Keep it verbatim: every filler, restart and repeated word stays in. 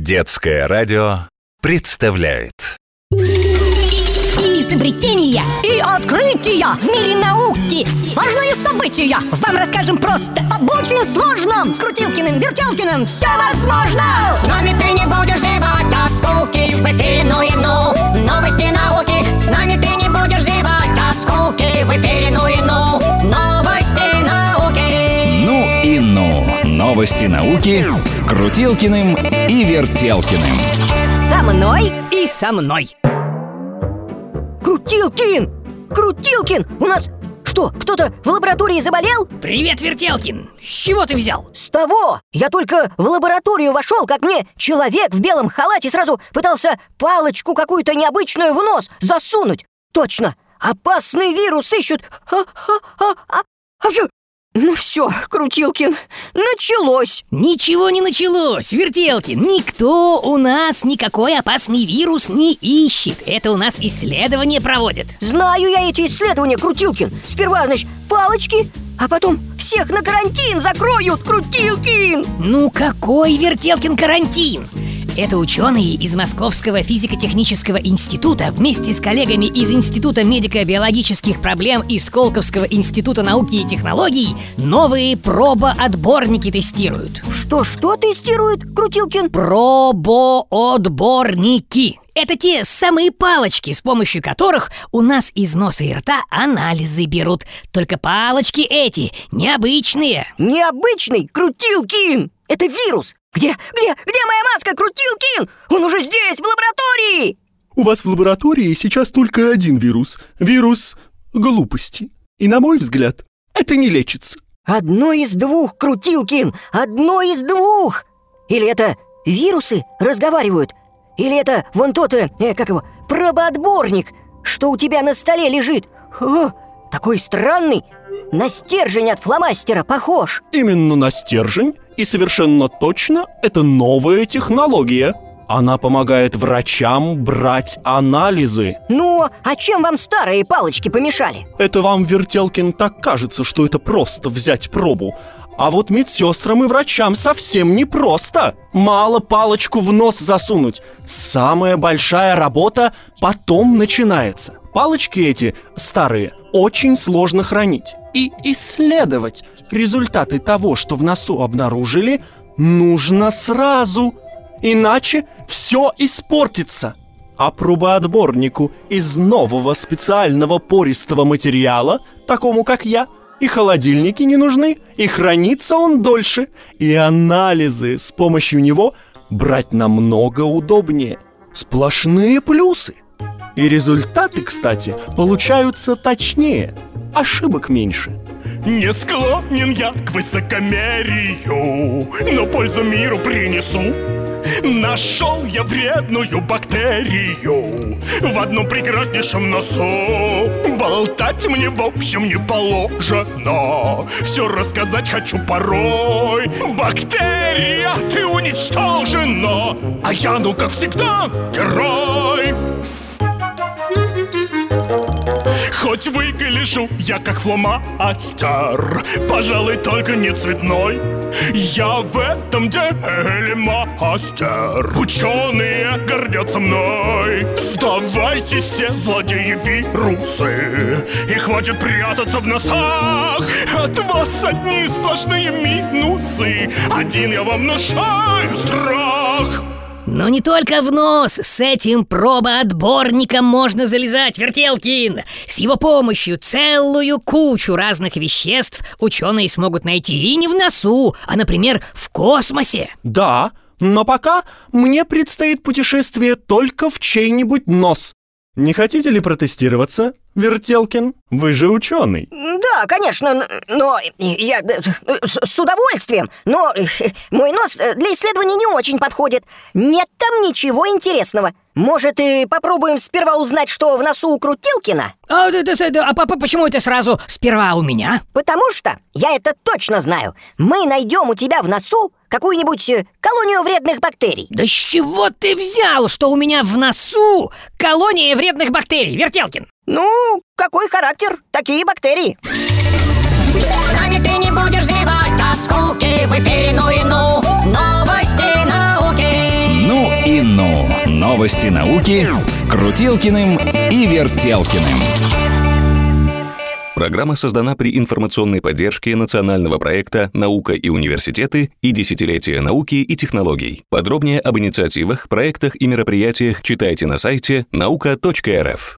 Детское радио представляет изобретения и открытия в мире науки. Важные события вам расскажем просто об очень сложном. С Крутилкиным, Вертелкиным все возможно. С нами ты не будешь зевать от скуки. В эфире ну и ну, новости науки. С нами ты не будешь зевать от скуки. В эфире ну и ну, новости науки. Ну и ну, новости науки с Крутилкиным и Вертелкиным. Со мной и со мной. Крутилкин! Крутилкин! У нас что, кто-то в лаборатории заболел? Привет, Вертелкин! С чего ты взял? С того! Я только в лабораторию вошел, как мне человек в белом халате сразу пытался палочку какую-то необычную в нос засунуть. Точно! Опасный вирус ищут! А-а-а-а! Ну все, Крутилкин, началось. Ничего не началось, Вертелкин. Никто у нас никакой опасный вирус не ищет. Это у нас исследования проводят. Знаю я эти исследования, Крутилкин. Сперва, значит, палочки, а потом всех на карантин закроют, Крутилкин. Ну какой, Вертелкин, карантин? Это ученые из Московского физико-технического института вместе с коллегами из Института медико-биологических проблем и Сколковского института науки и технологий новые пробоотборники тестируют. Что-что тестируют, Крутилкин? Пробоотборники. Это те самые палочки, с помощью которых у нас из носа и рта анализы берут. Только палочки эти необычные. Необычный, Крутилкин? Это вирус. Где, где, где моя маска, Крутилкин? Он уже здесь, в лаборатории. У вас в лаборатории сейчас только один вирус. Вирус глупости. И, на мой взгляд, это не лечится. Одно из двух, Крутилкин, одно из двух. Или это вирусы разговаривают, или это вон тот, э, как его, пробоотборник, что у тебя на столе лежит. О, такой странный, на стержень от фломастера похож. Именно на стержень. И совершенно точно это новая технология. Она помогает врачам брать анализы. Ну, а чем вам старые палочки помешали? Это вам, Вертелкин, так кажется, что это просто взять пробу. А вот медсестрам и врачам совсем не просто. Мало палочку в нос засунуть. Самая большая работа потом начинается. Палочки эти, старые, очень сложно хранить. И исследовать результаты того, что в носу обнаружили, нужно сразу. Иначе все испортится. А пробоотборнику из нового специального пористого материала, такому как я, и холодильники не нужны, и хранится он дольше, и анализы с помощью него брать намного удобнее. Сплошные плюсы. И результаты, кстати, получаются точнее, ошибок меньше. Не склонен я к высокомерию, но пользу миру принесу. Нашел я вредную бактерию в одном прекраснейшем носу. Болтать мне в общем не положено, все рассказать хочу порой. Бактерия, ты уничтожена, а я, ну как всегда, герой. Хоть выгляжу я как фломастер, пожалуй, только не цветной. Я в этом деле мастер, ученые гордятся мной. Сдавайте все злодеи-вирусы, и хватит прятаться в носах. От вас одни сплошные минусы, один я вам внушаю страх. Но не только в нос, с этим пробоотборником можно залезать, Вертелкин. С его помощью целую кучу разных веществ ученые смогут найти и не в носу, а, например, в космосе. Да, но пока мне предстоит путешествие только в чей-нибудь нос. Не хотите ли протестироваться, Вертелкин? Вы же ученый. Да, конечно, но я с удовольствием. Но мой нос для исследований не очень подходит. Нет там ничего интересного. Может, и попробуем сперва узнать, что в носу у Крутилкина? А, да, да, да, а почему это сразу сперва у меня? Потому что, я это точно знаю, мы найдем у тебя в носу какую-нибудь колонию вредных бактерий. Да с чего ты взял, что у меня в носу колония вредных бактерий, Вертелкин? Ну, какой характер, такие бактерии. С нами ты не будешь зевать от скуки. В эфире ну и ну, новости науки. Ну Новости науки с Крутилкиным и Вертелкиным. Программа создана при информационной поддержке национального проекта «Наука и университеты» и «Десятилетие науки и технологий». Подробнее об инициативах, проектах и мероприятиях читайте на сайте наука точка эр эф.